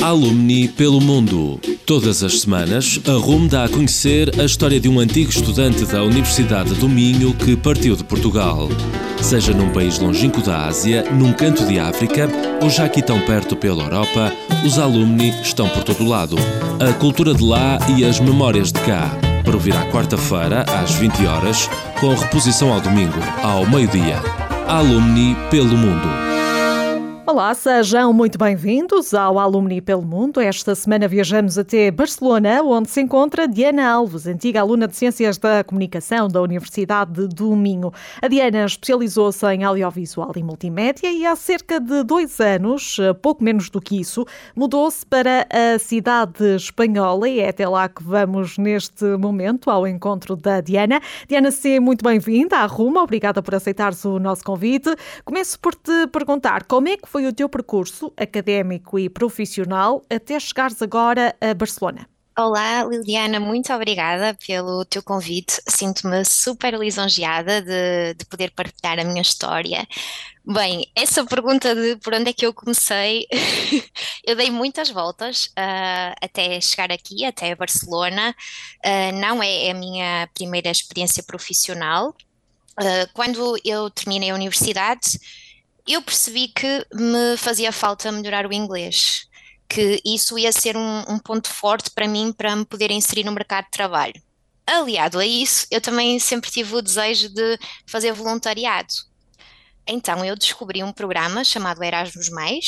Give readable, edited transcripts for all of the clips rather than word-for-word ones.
Alumni pelo mundo. Todas as semanas, a RUM dá a conhecer a história de um antigo estudante da Universidade do Minho que partiu de Portugal. Seja num país longínquo da Ásia, num canto de África ou já aqui tão perto pela Europa, os alumni estão por todo lado. A cultura de lá e as memórias de cá. Para ouvir à quarta-feira, às 20 horas, com reposição ao domingo, ao meio-dia. Alumni pelo mundo. Olá, sejam muito bem-vindos ao Alumni pelo Mundo. Esta semana viajamos até Barcelona, onde se encontra Diana Alves, antiga aluna de Ciências da Comunicação da Universidade do Minho. A Diana especializou-se em audiovisual e multimédia e há cerca de 2 anos, pouco menos do que isso, mudou-se para a cidade espanhola e é até lá que vamos neste momento ao encontro da Diana. Diana, seja muito bem-vinda à Ruma, obrigada por aceitares o nosso convite. Começo por te perguntar como é que foi o teu percurso académico e profissional até chegares agora a Barcelona? Olá, Liliana, muito obrigada pelo teu convite. Sinto-me super lisonjeada de poder partilhar a minha história. Bem, essa pergunta de por onde é que eu comecei, eu dei muitas voltas até chegar aqui, até Barcelona. Não é a minha primeira experiência profissional. Quando eu terminei a universidade, eu percebi que me fazia falta melhorar o inglês, que isso ia ser um ponto forte para mim para me poder inserir no mercado de trabalho. Aliado a isso, eu também sempre tive o desejo de fazer voluntariado. Então eu descobri um programa chamado Erasmus+,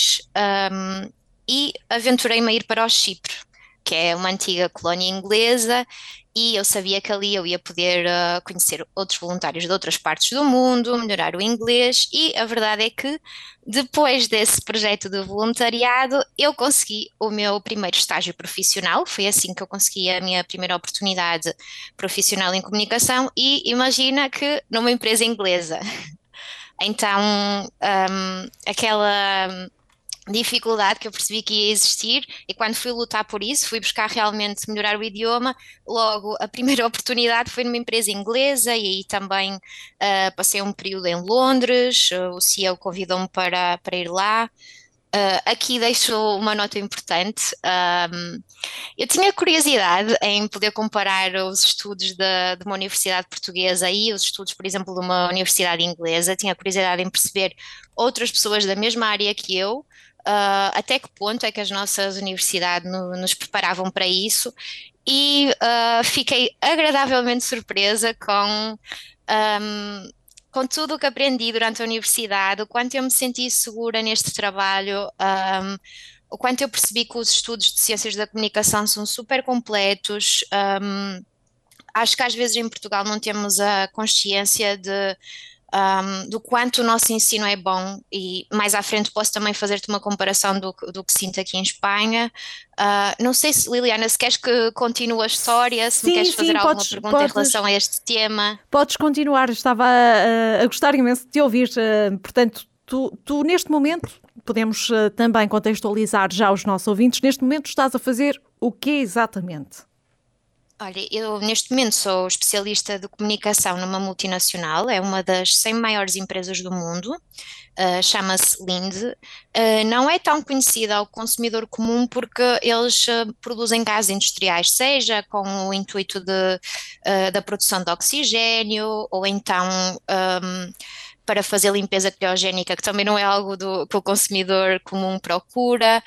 e aventurei-me a ir para o Chipre, que é uma antiga colónia inglesa, e eu sabia que ali eu ia poder conhecer outros voluntários de outras partes do mundo, melhorar o inglês, e a verdade é que depois desse projeto de voluntariado eu consegui o meu primeiro estágio profissional. Foi assim que eu consegui a minha primeira oportunidade profissional em comunicação, e imagina que numa empresa inglesa. Então aquela dificuldade que eu percebi que ia existir, e quando fui lutar por isso, fui buscar realmente melhorar o idioma. Logo, a primeira oportunidade foi numa empresa inglesa, e aí também passei um período em Londres. O CEO convidou-me para ir lá. Aqui deixo uma nota importante. Eu tinha curiosidade em poder comparar os estudos de uma universidade portuguesa e os estudos, por exemplo, de uma universidade inglesa. Tinha curiosidade em perceber outras pessoas da mesma área que eu, até que ponto é que as nossas universidades nos preparavam para isso, e fiquei agradavelmente surpresa com tudo o que aprendi durante a universidade, o quanto eu me senti segura neste trabalho, o quanto eu percebi que os estudos de Ciências da Comunicação são super completos. Acho que às vezes em Portugal não temos a consciência do quanto o nosso ensino é bom, e mais à frente posso também fazer-te uma comparação do que sinto aqui em Espanha. Não sei se, Liliana, se queres que continue a história, se me queres fazer alguma pergunta em relação a este tema. Podes continuar, estava a gostar imenso de te ouvir. Portanto, tu neste momento, podemos também contextualizar já os nossos ouvintes, neste momento estás a fazer o quê exatamente? Olha, eu neste momento sou especialista de comunicação numa multinacional, é uma das 100 maiores empresas do mundo, chama-se Linde. Não é tão conhecida ao consumidor comum porque eles produzem gases industriais, seja com o intuito da produção de oxigênio, ou então para fazer limpeza criogénica, que também não é algo que o consumidor comum procura.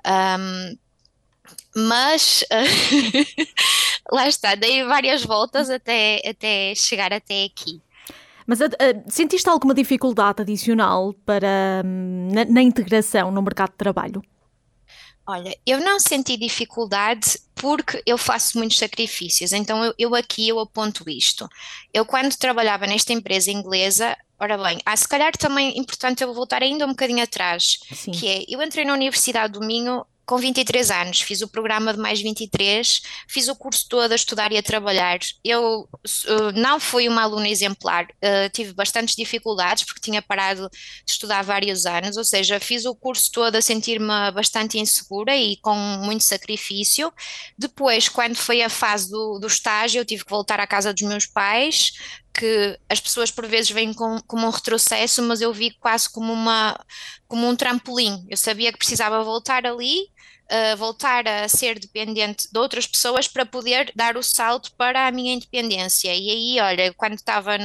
Mas lá está, dei várias voltas até chegar até aqui. Mas sentiste alguma dificuldade adicional na integração no mercado de trabalho? Olha, eu não senti dificuldade porque eu faço muitos sacrifícios, então eu aqui aponto isto. Eu quando trabalhava nesta empresa inglesa, ora bem, se calhar também importante eu voltar ainda um bocadinho atrás, Sim. Que é, eu entrei na Universidade do Minho com 23 anos, fiz o programa de mais 23, fiz o curso todo a estudar e a trabalhar. Eu não fui uma aluna exemplar, tive bastantes dificuldades porque tinha parado de estudar há vários anos, ou seja, fiz o curso todo a sentir-me bastante insegura e com muito sacrifício. Depois, quando foi a fase do estágio, eu tive que voltar à casa dos meus pais, que as pessoas por vezes veem como um retrocesso, mas eu vi quase como um trampolim. Eu sabia que precisava voltar ali, voltar a ser dependente de outras pessoas para poder dar o salto para a minha independência. E aí, olha, quando estava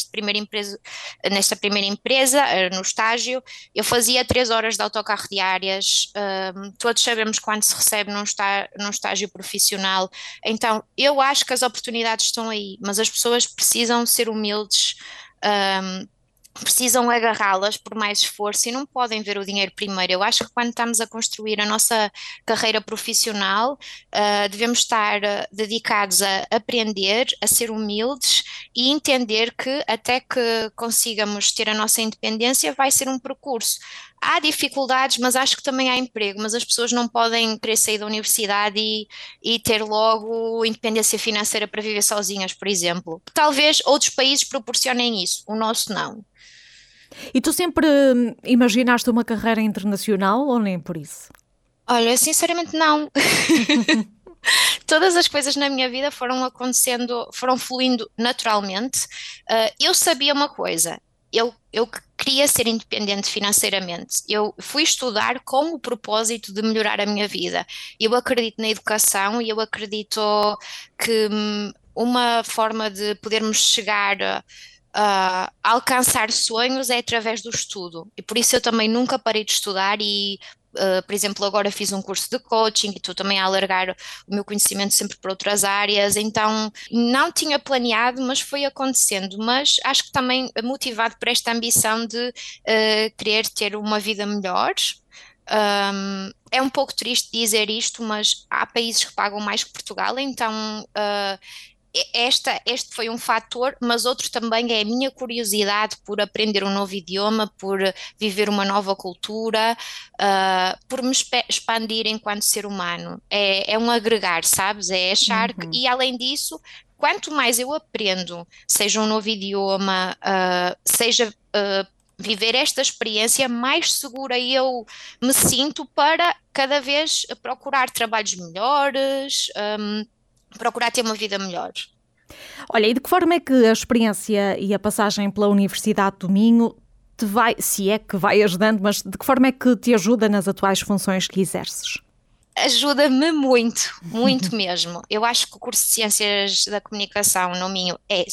nesta primeira empresa, no estágio, eu fazia 3 horas de autocarro diárias. Todos sabemos quanto se recebe num estágio profissional. Então, eu acho que as oportunidades estão aí, mas as pessoas precisam ser humildes. um, Precisam agarrá-las por mais esforço e não podem ver o dinheiro primeiro. Eu acho que quando estamos a construir a nossa carreira profissional, devemos estar dedicados a aprender, a ser humildes e entender que até que consigamos ter a nossa independência vai ser um percurso. Há dificuldades, mas acho que também há emprego, mas as pessoas não podem querer sair da universidade e ter logo independência financeira para viver sozinhas, por exemplo. Talvez outros países proporcionem isso, o nosso não. E tu sempre imaginaste uma carreira internacional ou nem por isso? Olha, sinceramente não. Todas as coisas na minha vida foram acontecendo, foram fluindo naturalmente. Eu sabia uma coisa, eu queria ser independente financeiramente. Eu fui estudar com o propósito de melhorar a minha vida. Eu acredito na educação e eu acredito que uma forma de podermos chegar a alcançar sonhos é através do estudo. E por isso eu também nunca parei de estudar e por exemplo, agora fiz um curso de coaching e estou também a alargar o meu conhecimento sempre para outras áreas, então não tinha planeado, mas foi acontecendo, mas acho que também motivado por esta ambição de querer ter uma vida melhor. É um pouco triste dizer isto, mas há países que pagam mais que Portugal, então este foi um fator, mas outro também é a minha curiosidade por aprender um novo idioma, por viver uma nova cultura, por me expandir enquanto ser humano. É um agregar, sabes? É achar que, Uhum. e além disso, quanto mais eu aprendo, seja um novo idioma, seja viver esta experiência, mais segura eu me sinto para cada vez procurar trabalhos melhores, procurar ter uma vida melhor. Olha, e de que forma é que a experiência e a passagem pela Universidade do Minho te vai, se é que vai ajudando, mas de que forma é que te ajuda nas atuais funções que exerces? Ajuda-me muito, muito mesmo. Eu acho que o curso de Ciências da Comunicação no Minho é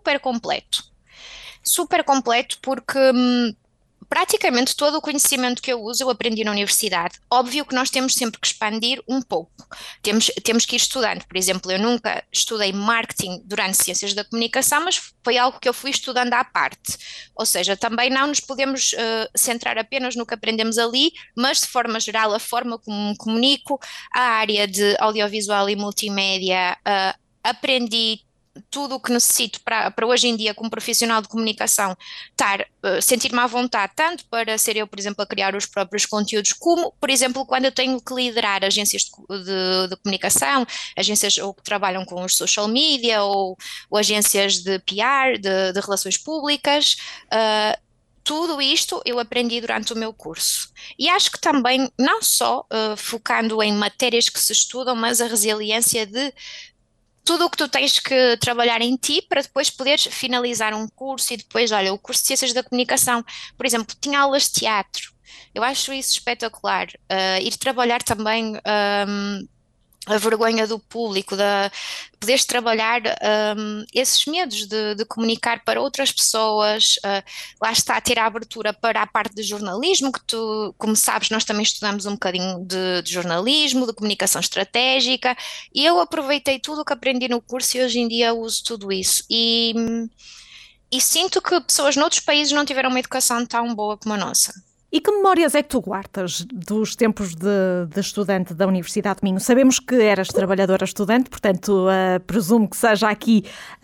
super completo porque praticamente todo o conhecimento que eu uso eu aprendi na universidade. Óbvio que nós temos sempre que expandir um pouco. Temos que ir estudando. Por exemplo, eu nunca estudei marketing durante Ciências da Comunicação, mas foi algo que eu fui estudando à parte. Ou seja, também não nos podemos centrar apenas no que aprendemos ali, mas de forma geral, a forma como me comunico, a área de audiovisual e multimédia, aprendi tudo o que necessito para hoje em dia, como profissional de comunicação, sentir-me à vontade, tanto para ser eu, por exemplo, a criar os próprios conteúdos, como, por exemplo, quando eu tenho que liderar agências de comunicação, agências ou que trabalham com os social media, ou agências de PR, de relações públicas. Tudo isto eu aprendi durante o meu curso. E acho que também, não só focando em matérias que se estudam, mas a resiliência de tudo o que tu tens que trabalhar em ti para depois poderes finalizar um curso e depois, olha, o curso de Ciências da Comunicação, por exemplo, tinha aulas de teatro. Eu acho isso espetacular. Ir trabalhar também a vergonha do público, poderes trabalhar esses medos de comunicar para outras pessoas, lá está, ter a abertura para a parte de jornalismo, que tu, como sabes, nós também estudamos um bocadinho de jornalismo, de comunicação estratégica, e eu aproveitei tudo o que aprendi no curso e hoje em dia uso tudo isso. E sinto que pessoas noutros países não tiveram uma educação tão boa como a nossa. E que memórias é que tu guardas dos tempos de estudante da Universidade de Minho? Sabemos que eras trabalhadora estudante, portanto, presumo que seja aqui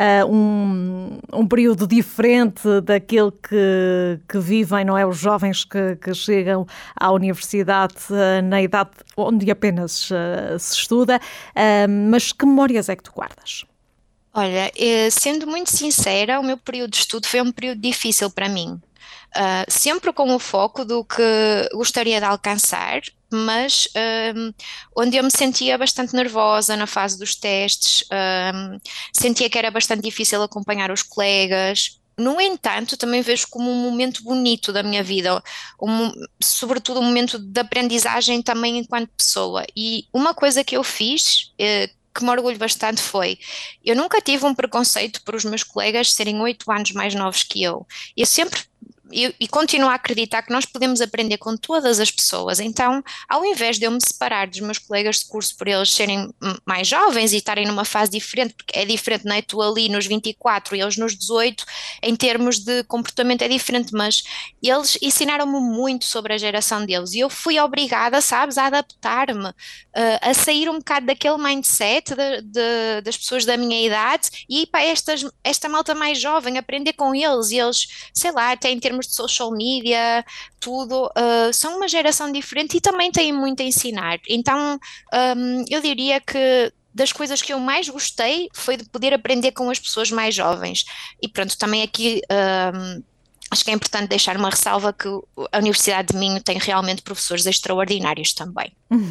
um período diferente daquele que vivem, não é? Os jovens que chegam à universidade na idade onde apenas se estuda. Mas que memórias é que tu guardas? Olha, sendo muito sincera, o meu período de estudo foi um período difícil para mim. Sempre com o foco do que gostaria de alcançar, mas onde eu me sentia bastante nervosa na fase dos testes, sentia que era bastante difícil acompanhar os colegas. No entanto, também vejo como um momento bonito da minha vida, sobretudo um momento de aprendizagem também enquanto pessoa. E uma coisa que eu fiz, que me orgulho bastante foi, eu nunca tive um preconceito por os meus colegas serem 8 anos mais novos que eu. Eu sempre e continuo a acreditar que nós podemos aprender com todas as pessoas. Então, ao invés de eu me separar dos meus colegas de curso por eles serem mais jovens e estarem numa fase diferente, porque é diferente, não é? Tu ali nos 24 e eles nos 18, em termos de comportamento é diferente, mas eles ensinaram-me muito sobre a geração deles e eu fui obrigada, sabes, a adaptar-me, a sair um bocado daquele mindset das pessoas da minha idade e ir para esta malta mais jovem, aprender com eles e eles, sei lá, até em termos de social media, tudo, são uma geração diferente e também têm muito a ensinar. Então, eu diria que das coisas que eu mais gostei foi de poder aprender com as pessoas mais jovens. E pronto, também aqui acho que é importante deixar uma ressalva que a Universidade de Minho tem realmente professores extraordinários também.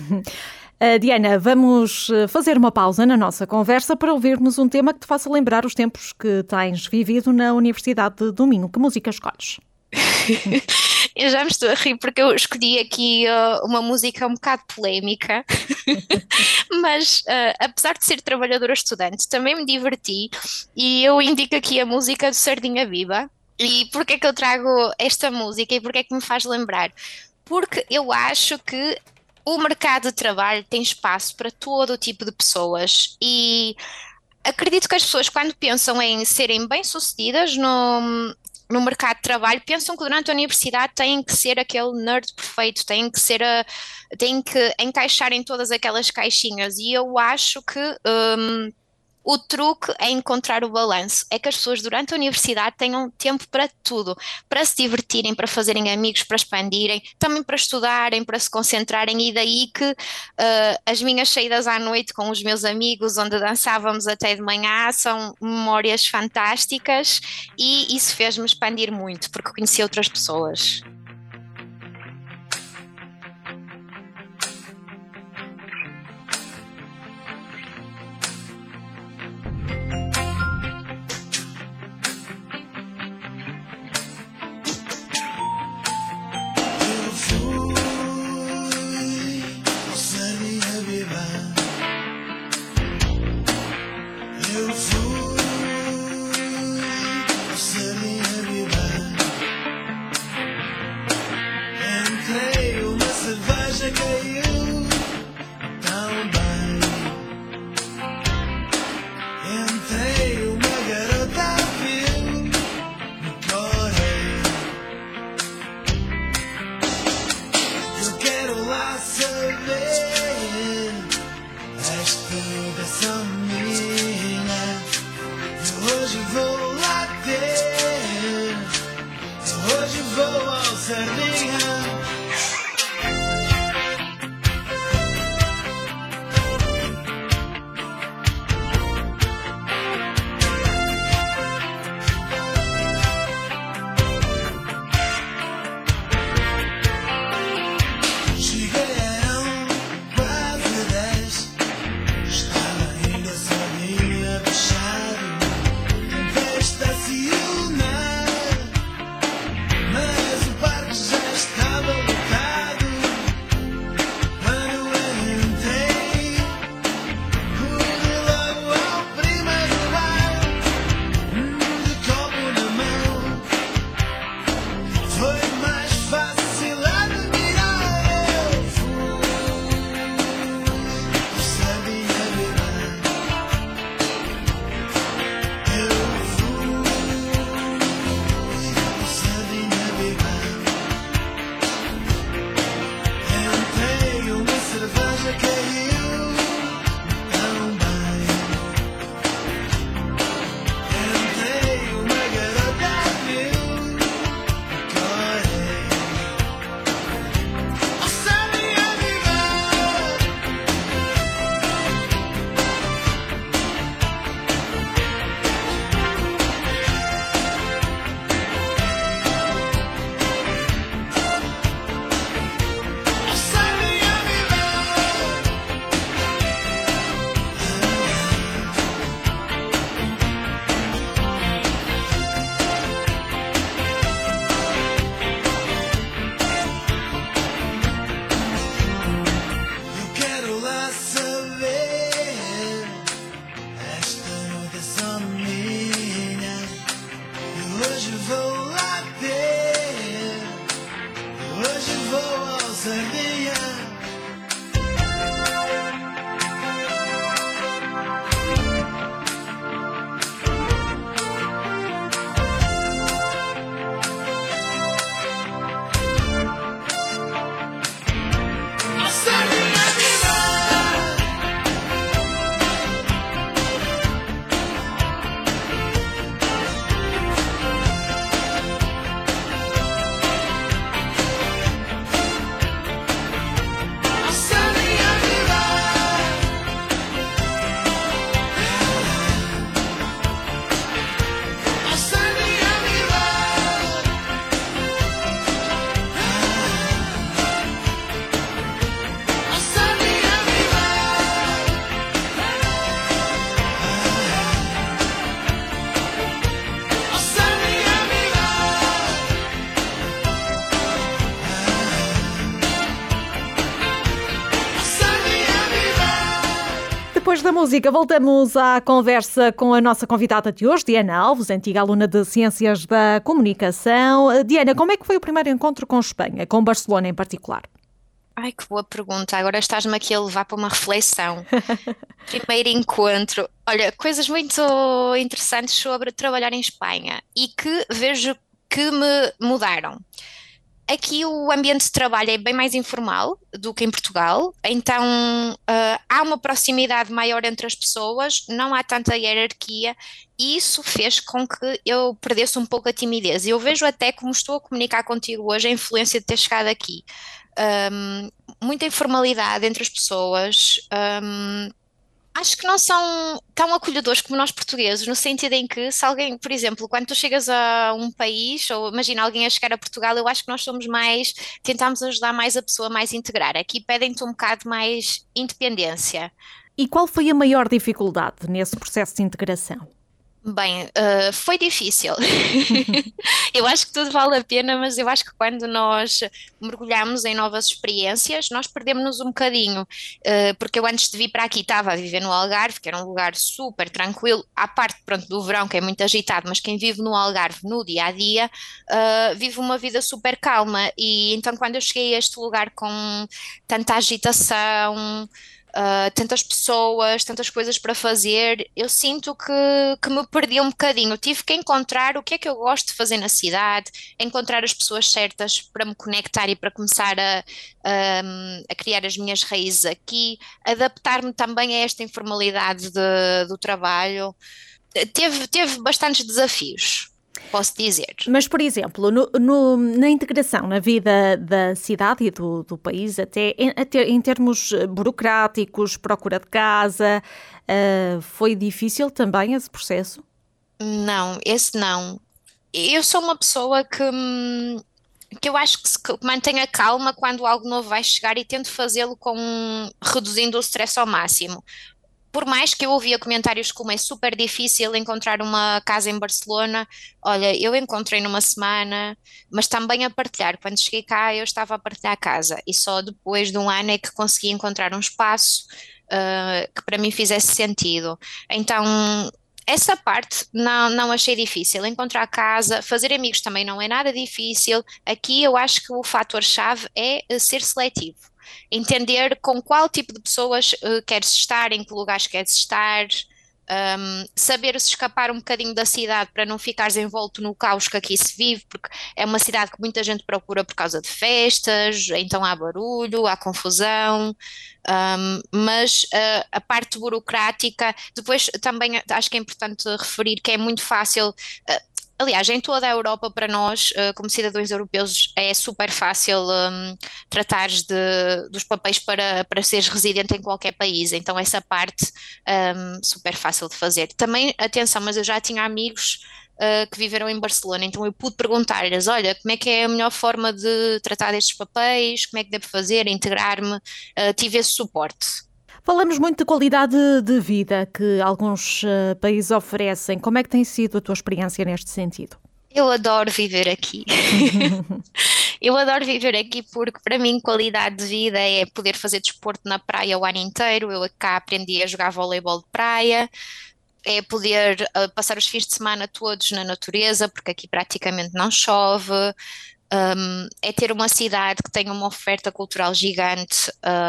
Diana, vamos fazer uma pausa na nossa conversa para ouvirmos um tema que te faça lembrar os tempos que tens vivido na Universidade do Minho. Que música escolhes? Eu já me estou a rir porque eu escolhi aqui uma música um bocado polémica, mas apesar de ser trabalhadora estudante, também me diverti e eu indico aqui a música de Sardinha Viva. E porquê é que eu trago esta música e porquê é que me faz lembrar? Porque eu acho que o mercado de trabalho tem espaço para todo o tipo de pessoas e acredito que as pessoas, quando pensam em serem bem-sucedidas no mercado de trabalho, pensam que durante a universidade têm que ser aquele nerd perfeito, têm que encaixar em todas aquelas caixinhas. E eu acho que o truque é encontrar o balanço, é que as pessoas durante a universidade tenham tempo para tudo, para se divertirem, para fazerem amigos, para expandirem, também para estudarem, para se concentrarem, e daí que as minhas saídas à noite com os meus amigos, onde dançávamos até de manhã, são memórias fantásticas e isso fez-me expandir muito, porque conheci outras pessoas. Estacionar, mas o parque já Depois da música, voltamos à conversa com a nossa convidada de hoje, Diana Alves, antiga aluna de Ciências da Comunicação. Diana, como é que foi o primeiro encontro com Espanha, com Barcelona em particular? Ai, que boa pergunta. Agora estás-me aqui a levar para uma reflexão. Primeiro encontro. Olha, coisas muito interessantes sobre trabalhar em Espanha e que vejo que me mudaram. Aqui o ambiente de trabalho é bem mais informal do que em Portugal, então há uma proximidade maior entre as pessoas, não há tanta hierarquia e isso fez com que eu perdesse um pouco a timidez. Eu vejo até como estou a comunicar contigo hoje a influência de ter chegado aqui. Muita informalidade entre as pessoas. Acho que não são tão acolhedores como nós portugueses, no sentido em que se alguém, por exemplo, quando tu chegas a um país, ou imagina alguém a chegar a Portugal, eu acho que nós somos mais, tentamos ajudar mais a pessoa a mais integrar. Aqui pedem-te um bocado mais independência. E qual foi a maior dificuldade nesse processo de integração? Bem, foi difícil. Eu acho que tudo vale a pena, mas eu acho que quando nós mergulhamos em novas experiências, nós perdemos-nos um bocadinho. Porque eu antes de vir para aqui estava a viver no Algarve, que era um lugar super tranquilo, à parte, pronto, do verão, que é muito agitado, mas quem vive no Algarve no dia a dia, vive uma vida super calma. E então, quando eu cheguei a este lugar com tanta agitação, tantas pessoas, tantas coisas para fazer, eu sinto que me perdi um bocadinho. Tive que encontrar o que é que eu gosto de fazer na cidade, encontrar as pessoas certas para me conectar e para começar a criar as minhas raízes aqui, adaptar-me também a esta informalidade do trabalho. Teve bastantes desafios, posso dizer. Mas, por exemplo, na integração na vida da cidade e do país, até em termos burocráticos, procura de casa, foi difícil também esse processo? Não, esse não. Eu sou uma pessoa que eu acho que mantenha calma quando algo novo vai chegar e tento fazê-lo reduzindo o stress ao máximo. Por mais que eu ouvia comentários como é super difícil encontrar uma casa em Barcelona, olha, eu encontrei numa semana, mas também a partilhar. Quando cheguei cá, eu estava a partilhar a casa e só depois de um ano é que consegui encontrar um espaço, que para mim fizesse sentido. Então, essa parte não achei difícil. Encontrar casa, fazer amigos também não é nada difícil. Aqui eu acho que o fator-chave é ser seletivo. Entender com qual tipo de pessoas queres estar, em que lugares queres estar, saber se escapar um bocadinho da cidade para não ficares envolto no caos que aqui se vive, porque é uma cidade que muita gente procura por causa de festas, então há barulho, há confusão, mas a parte burocrática, depois também acho que é importante referir que é muito fácil. Aliás, em toda a Europa, para nós, como cidadãos europeus, é super fácil tratares dos papéis para seres residente em qualquer país. Então, essa parte super fácil de fazer. Também, atenção, mas eu já tinha amigos que viveram em Barcelona, então eu pude perguntar-lhes, olha, como é que é a melhor forma de tratar destes papéis, como é que devo fazer, integrar-me, tive esse suporte. Falamos muito de qualidade de vida que alguns países oferecem. Como é que tem sido a tua experiência neste sentido? Eu adoro viver aqui. Eu adoro viver aqui porque para mim qualidade de vida é poder fazer desporto na praia o ano inteiro. Eu cá aprendi a jogar voleibol de praia, é poder passar os fins de semana todos na natureza, porque aqui praticamente não chove. É ter uma cidade que tem uma oferta cultural gigante.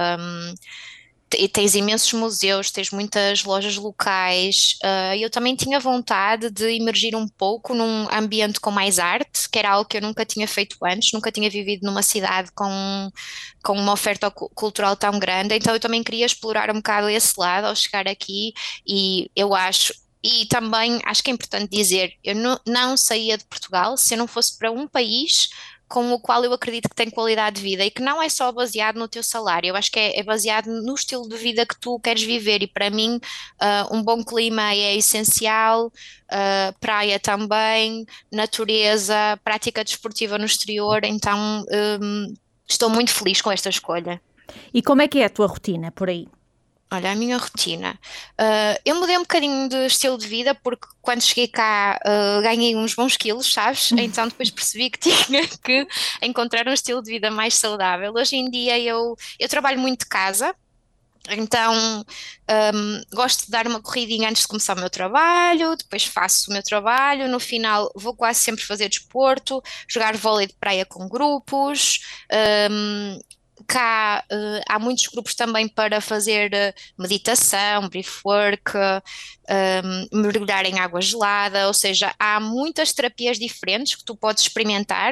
E tens imensos museus, tens muitas lojas locais. Eu também tinha vontade de imergir um pouco num ambiente com mais arte, que era algo que eu nunca tinha feito antes, nunca tinha vivido numa cidade com uma oferta cultural tão grande, então eu também queria explorar um bocado esse lado ao chegar aqui e eu acho. E também acho que é importante dizer, eu não saía de Portugal se eu não fosse para um país com o qual eu acredito que tem qualidade de vida e que não é só baseado no teu salário, eu acho que é baseado no estilo de vida que tu queres viver e para mim um bom clima é essencial, praia também, natureza, prática desportiva no exterior, então estou muito feliz com esta escolha. E como é que é a tua rotina por aí? Olha, a minha rotina. Eu mudei um bocadinho de estilo de vida porque quando cheguei cá ganhei uns bons quilos, sabes? Então depois percebi que tinha que encontrar um estilo de vida mais saudável. Hoje em dia eu trabalho muito de casa, Então, gosto de dar uma corridinha antes de começar o meu trabalho, depois faço o meu trabalho, no final vou quase sempre fazer desporto, jogar vôlei de praia com grupos. Cá, há muitos grupos também para fazer meditação, breathwork, mergulhar em água gelada, ou seja, há muitas terapias diferentes que tu podes experimentar.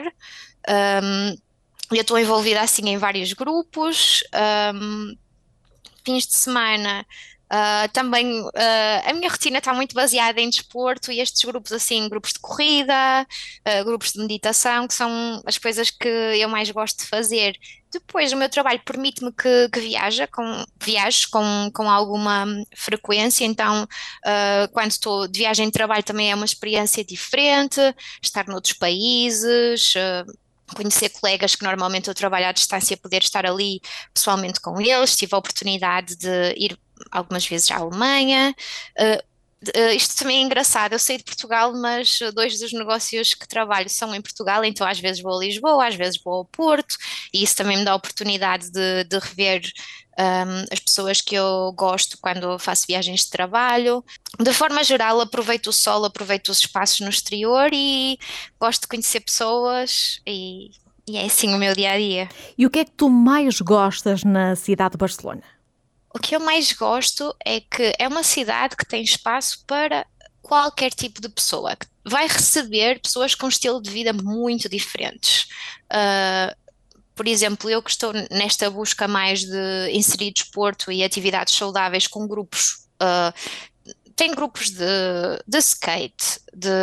Eu estou envolvida assim em vários grupos. Fins de semana, também a minha rotina está muito baseada em desporto e estes grupos assim, grupos de corrida, grupos de meditação, que são as coisas que eu mais gosto de fazer. Depois, o meu trabalho permite-me que viaje com alguma frequência, então quando estou de viagem de trabalho também é uma experiência diferente, estar noutros países, conhecer colegas que normalmente eu trabalho à distância, poder estar ali pessoalmente com eles. Tive a oportunidade de ir algumas vezes à Alemanha. Isto também é engraçado, eu saí de Portugal, mas dois dos negócios que trabalho são em Portugal, então às vezes vou a Lisboa, às vezes vou ao Porto, e isso também me dá a oportunidade de rever as pessoas que eu gosto quando faço viagens de trabalho. De forma geral, aproveito o sol, aproveito os espaços no exterior e gosto de conhecer pessoas e é assim o meu dia a dia. E o que é que tu mais gostas na cidade de Barcelona? O que eu mais gosto é que é uma cidade que tem espaço para qualquer tipo de pessoa, que vai receber pessoas com um estilo de vida muito diferentes. Por exemplo, eu que estou nesta busca mais de inserir desporto e atividades saudáveis com grupos, tem grupos de skate,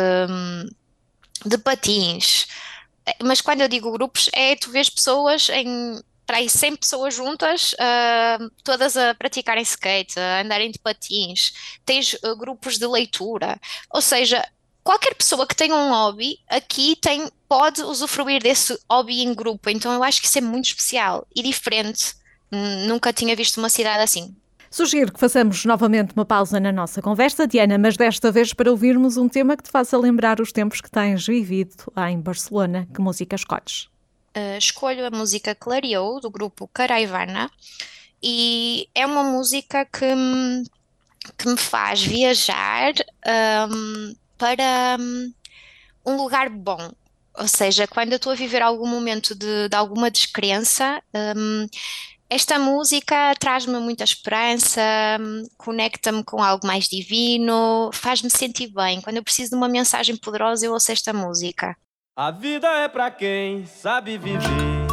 de patins, mas quando eu digo grupos, tu vês pessoas para aí 100 pessoas juntas, todas a praticarem skate, a andarem de patins, tens grupos de leitura, ou seja, qualquer pessoa que tenha um hobby aqui pode usufruir desse hobby em grupo, então eu acho que isso é muito especial e diferente. Nunca tinha visto uma cidade assim. Sugiro que façamos novamente uma pausa na nossa conversa, Diana, mas desta vez para ouvirmos um tema que te faça lembrar os tempos que tens vivido em Barcelona. Que música escolhes? Escolho a música Clareou, do grupo Caraivana, e é uma música que me faz viajar para um lugar bom. Ou seja, quando eu estou a viver algum momento de alguma descrença, esta música traz-me muita esperança, conecta-me com algo mais divino, faz-me sentir bem. Quando eu preciso de uma mensagem poderosa, eu ouço esta música. A vida é pra quem sabe viver,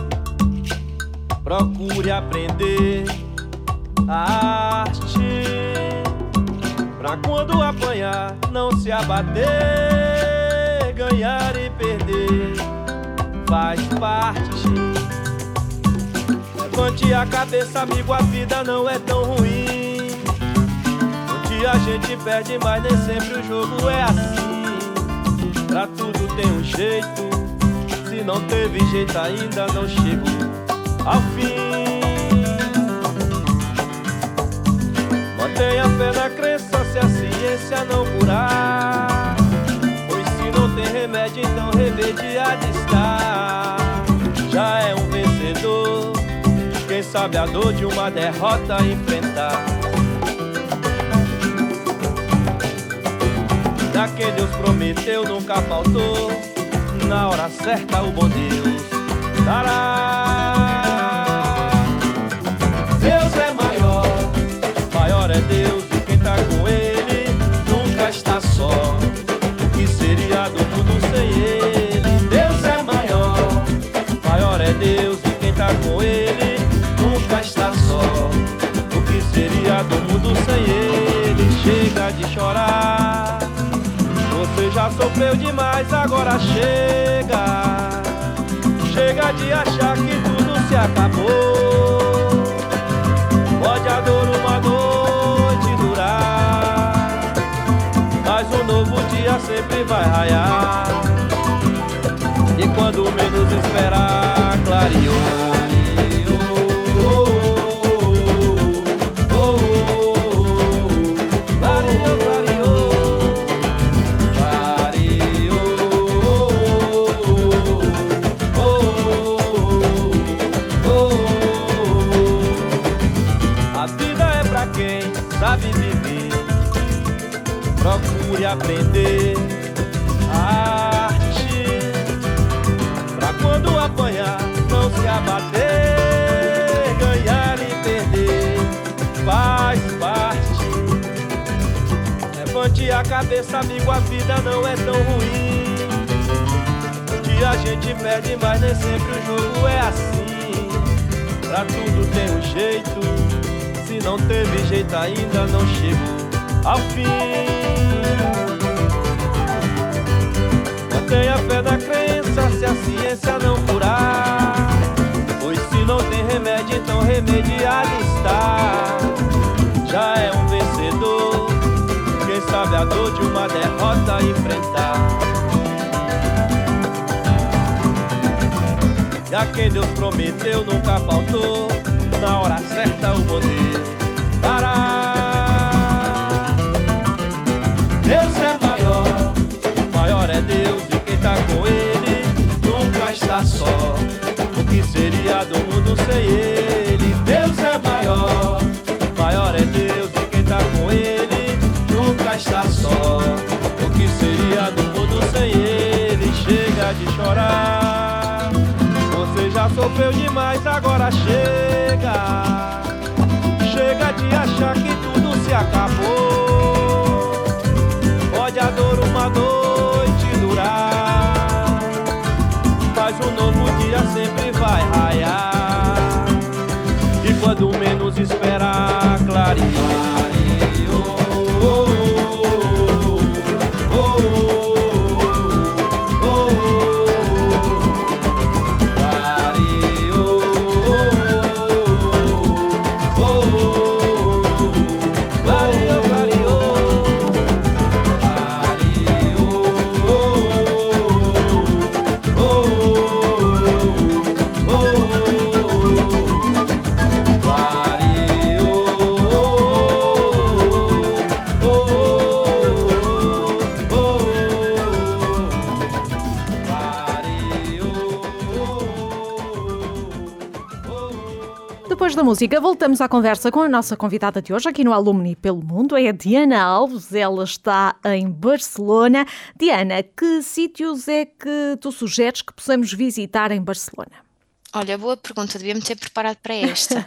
procure aprender a arte, pra quando apanhar não se abater, ganhar e perder faz parte. Levante a cabeça, amigo, a vida não é tão ruim. Um dia a gente perde, mas nem sempre o jogo é assim. Pra tudo tem um jeito, se não teve jeito ainda não chegou ao fim. Mantenha fé na crença se a ciência não curar, pois se não tem remédio então remediado está. Já é um vencedor quem sabe a dor de uma derrota enfrentar. A quem Deus prometeu nunca faltou, na hora certa o bom Deus dará. Deus é maior, maior é Deus, e quem tá com Ele nunca está só. O que seria do mundo sem Ele? Deus é maior, maior é Deus, e quem tá com Ele nunca está só. O que seria do mundo sem Ele? Chega de chorar, você já sofreu demais, agora chega. Chega de achar que tudo se acabou. Pode a dor uma noite durar, mas um novo dia sempre vai raiar. E quando menos esperar, clareou. A vida sabe viver. Procure aprender a arte, pra quando apanhar não se abater. Ganhar e perder faz parte. Levante a cabeça, amigo, a vida não é tão ruim. Um dia a gente perde, mas nem sempre o jogo é assim. Pra tudo tem um jeito, se não teve jeito ainda não chegou ao fim. Mantenha fé na crença se a ciência não curar, pois se não tem remédio, então remediado está. Já é um vencedor quem sabe a dor de uma derrota enfrentar. E a quem Deus prometeu nunca faltou, na hora certa o poder dará. Deus é maior, maior é Deus, e quem tá com Ele nunca está só. O que seria do mundo sem Ele? Deus é maior, maior é Deus, e quem tá com Ele nunca está só. O que seria do mundo sem Ele? Chega de chorar, você já sofreu demais, agora chega. Chega de achar que tudo se acabou. Pode a dor uma noite durar, mas um novo dia sempre vai raiar. E quando menos esperar, clarear. Depois da música, voltamos à conversa com a nossa convidada de hoje aqui no Alumni pelo Mundo, é a Diana Alves, ela está em Barcelona. Diana, que sítios é que tu sugeres que possamos visitar em Barcelona? Olha, boa pergunta, devia-me ter preparado para esta.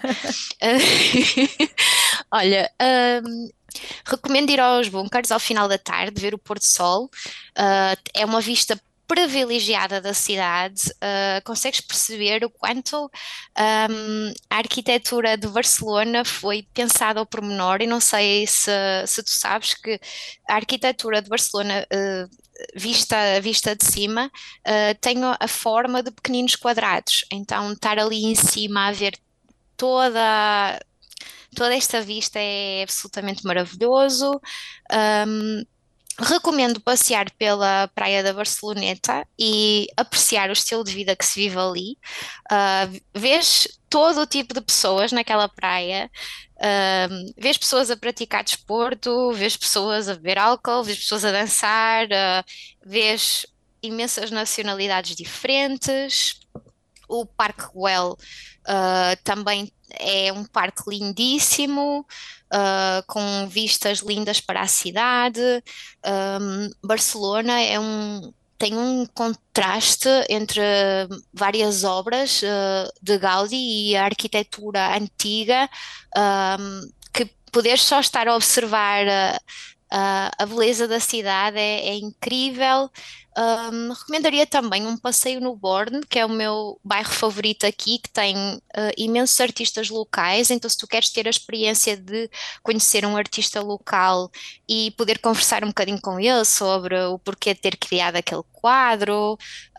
Olha, recomendo ir aos bunkers ao final da tarde, ver o pôr do sol. É uma vista privilegiada da cidade. Consegues perceber o quanto a arquitetura de Barcelona foi pensada ao pormenor, e não sei se tu sabes que a arquitetura de Barcelona, vista de cima, tem a forma de pequeninos quadrados. Então estar ali em cima a ver toda esta vista é absolutamente maravilhoso. Recomendo passear pela Praia da Barceloneta e apreciar o estilo de vida que se vive ali. Vês todo o tipo de pessoas naquela praia. Vês pessoas a praticar desporto, vês pessoas a beber álcool, vês pessoas a dançar, vês imensas nacionalidades diferentes. O Parque Güell também é um parque lindíssimo, com vistas lindas para a cidade. Barcelona tem um contraste entre várias obras de Gaudí e a arquitetura antiga, que poderes só estar a observar a beleza da cidade é incrível. Recomendaria também um passeio no Born, que é o meu bairro favorito aqui, que tem imensos artistas locais. Então, se tu queres ter a experiência de conhecer um artista local e poder conversar um bocadinho com ele sobre o porquê de ter criado aquele quadro,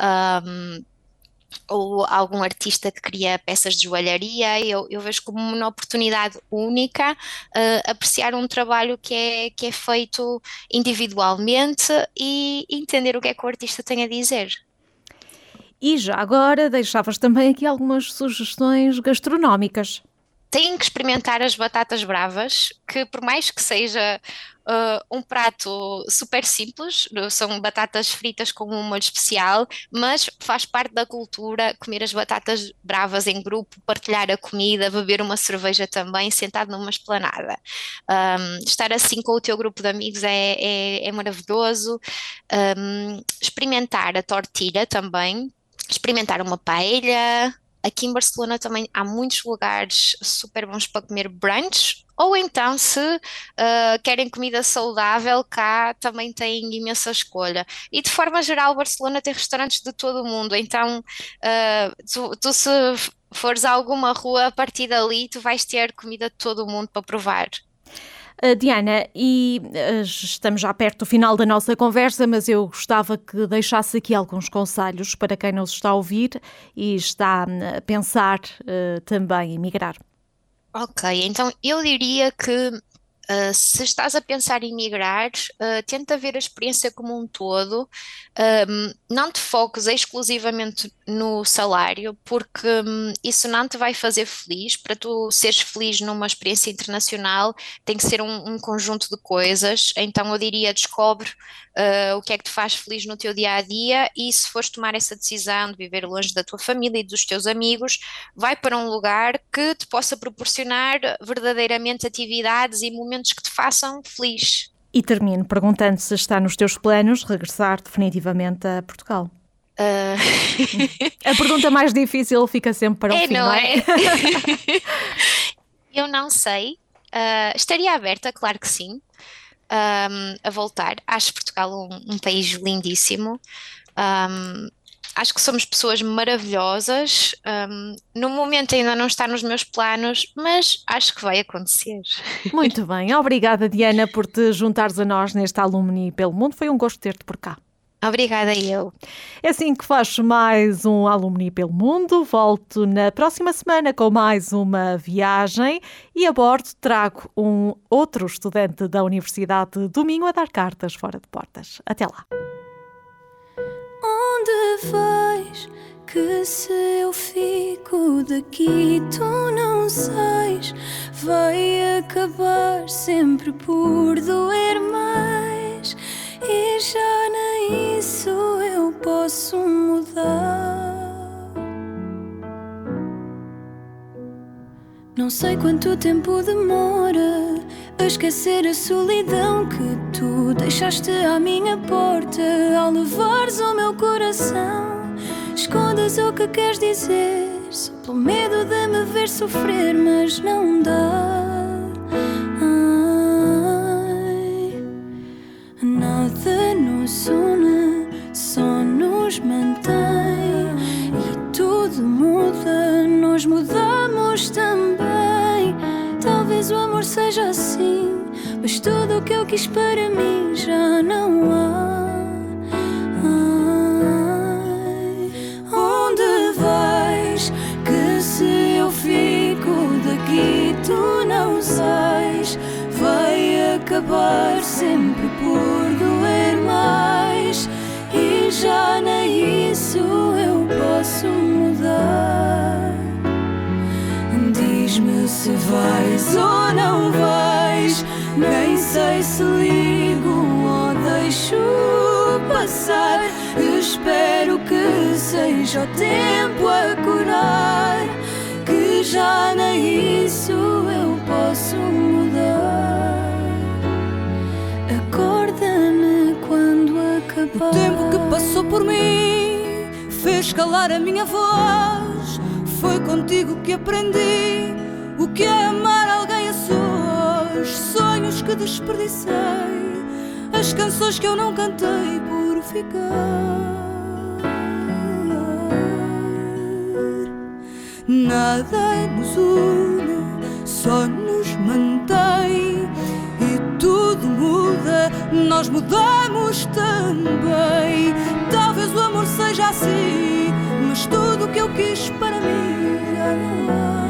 ou algum artista que cria peças de joalharia, eu vejo como uma oportunidade única apreciar um trabalho que é feito individualmente e entender o que é que o artista tem a dizer. E já agora deixavas também aqui algumas sugestões gastronómicas. têm que experimentar as batatas bravas, que por mais que seja um prato super simples, são batatas fritas com um molho especial, mas faz parte da cultura comer as batatas bravas em grupo, partilhar a comida, beber uma cerveja também, sentado numa esplanada. Estar assim com o teu grupo de amigos é maravilhoso. Experimentar a tortilha também, experimentar uma paella. Aqui em Barcelona também há muitos lugares super bons para comer brunch, ou então, se querem comida saudável, cá também têm imensa escolha. E de forma geral, Barcelona tem restaurantes de todo o mundo, então tu se fores a alguma rua a partir dali, tu vais ter comida de todo o mundo para provar. Diana, estamos já perto do final da nossa conversa, mas eu gostava que deixasse aqui alguns conselhos para quem nos está a ouvir e está a pensar também em migrar. Ok, então eu diria que se estás a pensar em migrar, tenta ver a experiência como um todo, não te foques exclusivamente no salário, porque isso não te vai fazer feliz. Para tu seres feliz numa experiência internacional, tem que ser um conjunto de coisas. Então eu diria, descobre o que é que te faz feliz no teu dia-a-dia, e se fores tomar essa decisão de viver longe da tua família e dos teus amigos, vai para um lugar que te possa proporcionar verdadeiramente atividades e momentos que te façam feliz. E termino perguntando se está nos teus planos regressar definitivamente a Portugal. A pergunta mais difícil fica sempre para o fim, não é? Eu não sei. Estaria aberta, claro que sim, a voltar. Acho Portugal um país lindíssimo. Acho que somos pessoas maravilhosas. No momento ainda não está nos meus planos, mas acho que vai acontecer. Muito bem. Obrigada, Diana, por te juntares a nós neste Alumni pelo Mundo. Foi um gosto ter-te por cá. Obrigada, eu. É assim que fecho mais um Alumni pelo Mundo. Volto na próxima semana com mais uma viagem e a bordo trago um outro estudante da Universidade do Minho a dar cartas fora de portas. Até lá. Onde vais? Que se eu fico daqui tu não sais. Vai acabar sempre por doer mais. E já nem isso eu posso mudar. Não sei quanto tempo demora a esquecer a solidão que tu deixaste à minha porta ao levares o meu coração. Escondes o que queres dizer só pelo medo de me ver sofrer, mas não dá. Nada nos une, só nos mantém. E tudo muda, nós mudamos também. Talvez o amor seja assim, mas tudo o que eu quis para mim já não há. Onde vais? Que se eu fico daqui tu não sais. Vai acabar sempre por doer mais. E já nem isso eu posso mudar. Diz-me se vais ou não vais. Nem sei se ligo ou deixo passar. Espero que seja o tempo a curar, que já nem isso eu posso mudar. Acorda-me quando acabar. O tempo que passou por mim fez calar a minha voz. Foi contigo que aprendi o que é amar alguém a sós. Sonhos que desperdicei, as canções que eu não cantei por ficar. Nada nos une, só nos mantém. E tudo muda, nós mudamos também. Talvez o amor seja assim, mas tudo o que eu quis para mim já não há.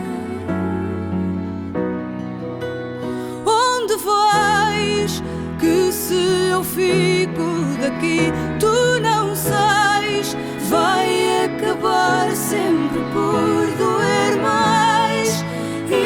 Onde vais? Que se eu fico daqui tu não sais. Vai acabar sempre por doer mais. E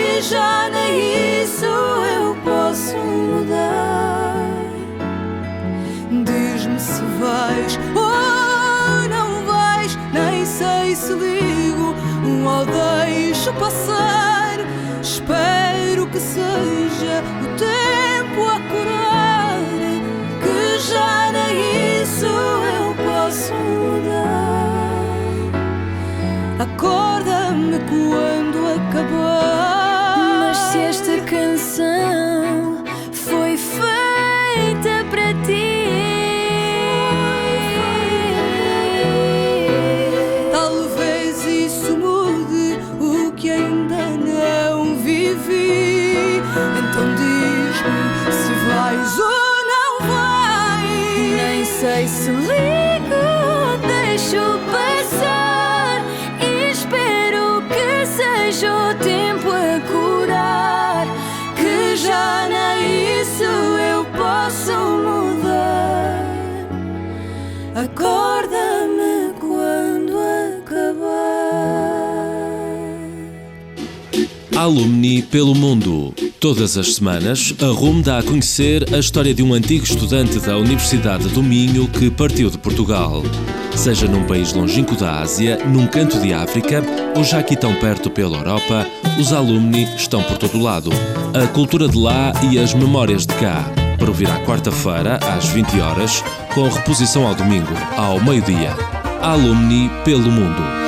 Mal deixo passar, espero que seja o tempo a curar, que já nem isso eu posso mudar. Acorda-me quando acabar. Mas se esta canção foi feita para ti, talvez isso mude o que ainda não vivi. Então diz-me se vais ou não vais. nem sei se ligo ou deixo passar, e espero que seja o tempo a curar, que já nem isso eu posso mudar. Acorda-me quando acabar. Alumni pelo mundo. Todas as semanas, a RUM dá a conhecer a história de um antigo estudante da Universidade do Minho que partiu de Portugal. Seja num país longínquo da Ásia, num canto de África ou já aqui tão perto pela Europa, os alumni estão por todo lado. A cultura de lá e as memórias de cá. Para ouvir à quarta-feira, às 20 horas, com reposição ao domingo, ao meio-dia. Alumni pelo mundo.